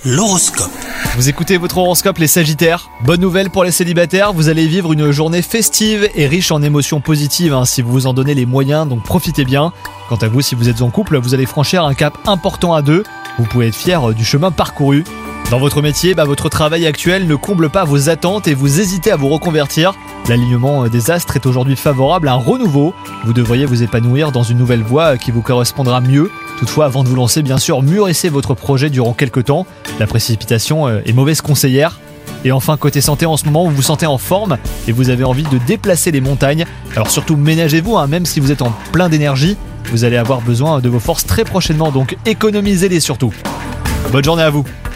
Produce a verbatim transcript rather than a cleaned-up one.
L'horoscope. Vous écoutez votre horoscope les Sagittaires. Bonne nouvelle pour les célibataires, vous allez vivre une journée festive et riche en émotions positives hein, si vous vous en donnez les moyens, donc profitez bien. Quant à vous, si vous êtes en couple, vous allez franchir un cap important à deux. Vous pouvez être fier du chemin parcouru. Dans votre métier, bah, votre travail actuel ne comble pas vos attentes et vous hésitez à vous reconvertir. L'alignement des astres est aujourd'hui favorable à un renouveau. Vous devriez vous épanouir dans une nouvelle voie qui vous correspondra mieux. Toutefois, avant de vous lancer, bien sûr, mûrissez votre projet durant quelques temps. La précipitation est mauvaise conseillère. Et enfin, côté santé, en ce moment, vous vous sentez en forme et vous avez envie de déplacer les montagnes. Alors surtout, ménagez-vous, hein, même si vous êtes en plein d'énergie. Vous allez avoir besoin de vos forces très prochainement, donc économisez-les surtout. Bonne journée à vous.